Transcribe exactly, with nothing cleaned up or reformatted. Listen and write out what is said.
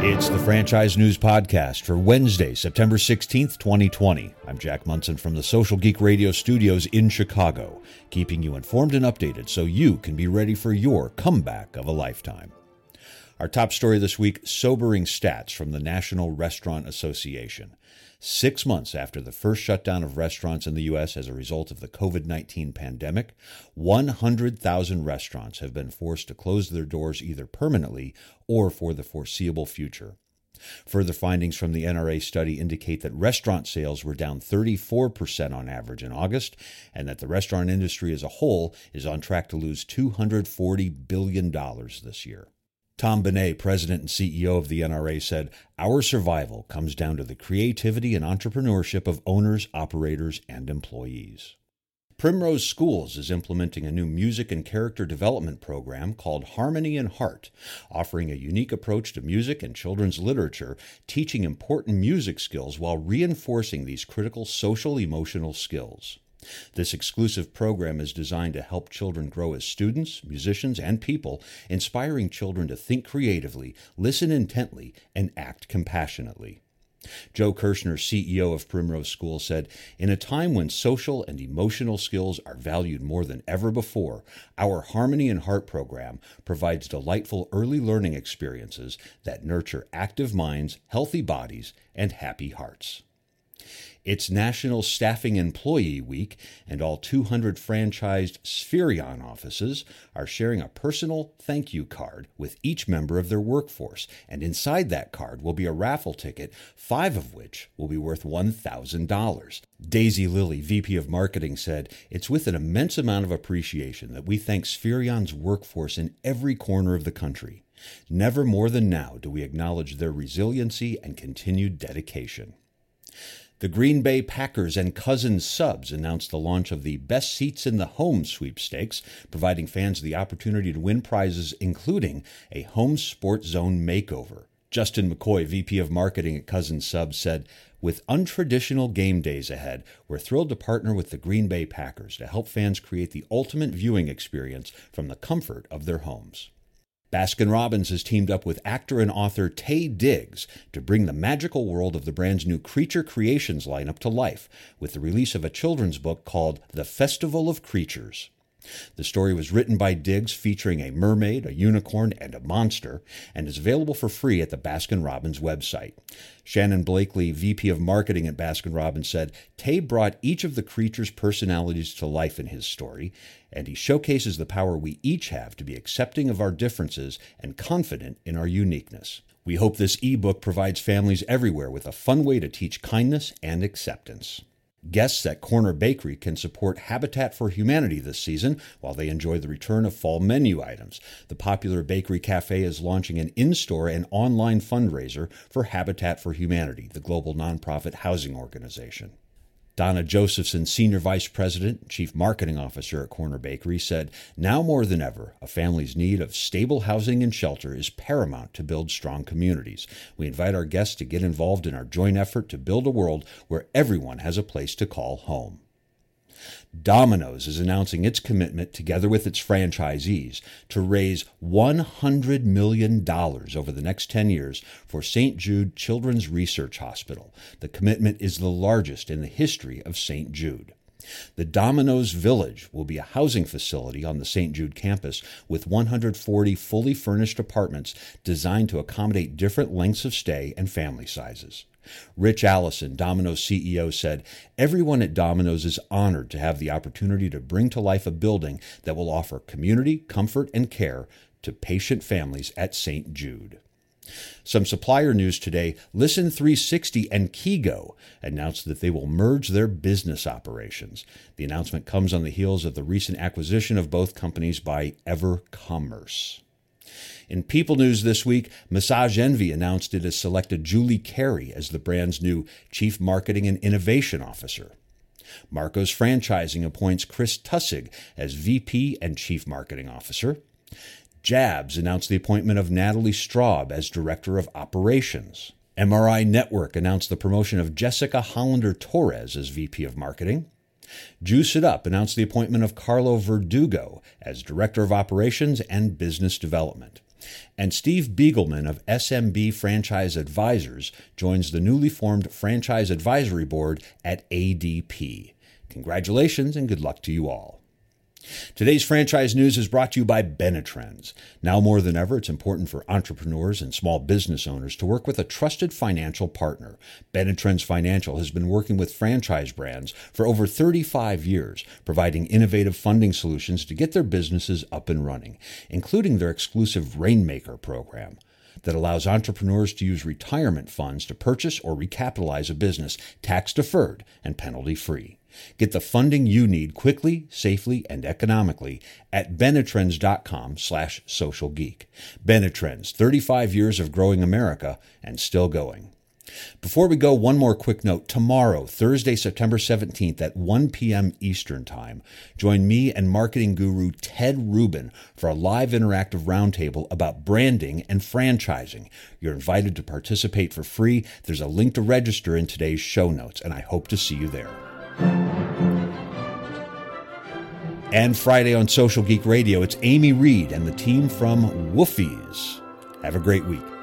It's the Franchise News Podcast for Wednesday, September sixteenth, twenty twenty. I'm Jack Munson from the Social Geek Radio studios in Chicago, keeping you informed and updated so you can be ready for your comeback of a lifetime. Our top story this week, sobering stats from the National Restaurant Association. Six months after the first shutdown of restaurants in the U S as a result of the covid nineteen pandemic, one hundred thousand restaurants have been forced to close their doors either permanently or for the foreseeable future. Further findings from the N R A study indicate that restaurant sales were down thirty-four percent on average in August, and that the restaurant industry as a whole is on track to lose two hundred forty billion dollars this year. Tom Benet, president and C E O of the N R A, said, "Our survival comes down to the creativity and entrepreneurship of owners, operators, and employees." Primrose Schools is implementing a new music and character development program called Harmony and Heart, offering a unique approach to music and children's literature, teaching important music skills while reinforcing these critical social-emotional skills. This exclusive program is designed to help children grow as students, musicians, and people, inspiring children to think creatively, listen intently, and act compassionately. Joe Kirshner, C E O of Primrose School, said, "In a time when social and emotional skills are valued more than ever before, our Harmony and Heart program provides delightful early learning experiences that nurture active minds, healthy bodies, and happy hearts." It's National Staffing Employee Week, and all two hundred franchised Spherion offices are sharing a personal thank you card with each member of their workforce, and inside that card will be a raffle ticket, five of which will be worth one thousand dollars. Daisy Lilly, V P of Marketing, said, "It's with an immense amount of appreciation that we thank Spherion's workforce in every corner of the country. Never more than now do we acknowledge their resiliency and continued dedication." The Green Bay Packers and Cousins Subs announced the launch of the Best Seats in the Home sweepstakes, providing fans the opportunity to win prizes including a home sports zone makeover. Justin McCoy, V P of Marketing at Cousins Subs, said, "With untraditional game days ahead, we're thrilled to partner with the Green Bay Packers to help fans create the ultimate viewing experience from the comfort of their homes." Baskin-Robbins has teamed up with actor and author Taye Diggs to bring the magical world of the brand's new Creature Creations lineup to life with the release of a children's book called The Festival of Creatures. The story was written by Diggs, featuring a mermaid, a unicorn, and a monster, and is available for free at the Baskin-Robbins website. Shannon Blakely, V P of Marketing at Baskin-Robbins, said, "Taye brought each of the creatures' personalities to life in his story, and he showcases the power we each have to be accepting of our differences and confident in our uniqueness. We hope this ebook provides families everywhere with a fun way to teach kindness and acceptance." Guests at Corner Bakery can support Habitat for Humanity this season while they enjoy the return of fall menu items. The popular bakery cafe is launching an in-store and online fundraiser for Habitat for Humanity, the global nonprofit housing organization. Donna Josephson, Senior Vice President and Chief Marketing Officer at Corner Bakery, said, "Now more than ever, a family's need of stable housing and shelter is paramount to build strong communities. We invite our guests to get involved in our joint effort to build a world where everyone has a place to call home." Domino's is announcing its commitment, together with its franchisees, to raise one hundred million dollars over the next ten years for Saint Jude Children's Research Hospital. The commitment is the largest in the history of Saint Jude. The Domino's Village will be a housing facility on the Saint Jude campus with one hundred forty fully furnished apartments designed to accommodate different lengths of stay and family sizes. Rich Allison, Domino's C E O, said, "Everyone at Domino's is honored to have the opportunity to bring to life a building that will offer community, comfort, and care to patient families at Saint Jude." Some supplier news today. Listen three sixty and Kego announced that they will merge their business operations. The announcement comes on the heels of the recent acquisition of both companies by EverCommerce. In People News this week, Massage Envy announced it has selected Julie Carey as the brand's new Chief Marketing and Innovation Officer. Marco's Franchising appoints Chris Tussig as V P and Chief Marketing Officer. Jabs announced the appointment of Natalie Straub as Director of Operations. M R I Network announced the promotion of Jessica Hollander-Torres as V P of Marketing. Juice It Up announced the appointment of Carlo Verdugo as Director of Operations and Business Development. And Steve Biegelman of S M B Franchise Advisors joins the newly formed Franchise Advisory Board at A D P. Congratulations and good luck to you all. Today's franchise news is brought to you by Benetrends. Now more than ever, it's important for entrepreneurs and small business owners to work with a trusted financial partner. Benetrends Financial has been working with franchise brands for over thirty-five years, providing innovative funding solutions to get their businesses up and running, including their exclusive Rainmaker program that allows entrepreneurs to use retirement funds to purchase or recapitalize a business tax-deferred and penalty-free. Get the funding you need quickly, safely, and economically at Benetrends.com slash Social Geek. Benetrends, thirty-five years of growing America and still going. Before we go, one more quick note. Tomorrow, Thursday, September seventeenth at one p.m. Eastern Time, join me and marketing guru Ted Rubin for a live interactive roundtable about branding and franchising. You're invited to participate for free. There's a link to register in today's show notes, and I hope to see you there. And Friday on Social Geek Radio, it's Amy Reed and the team from Woofies. Have a great week.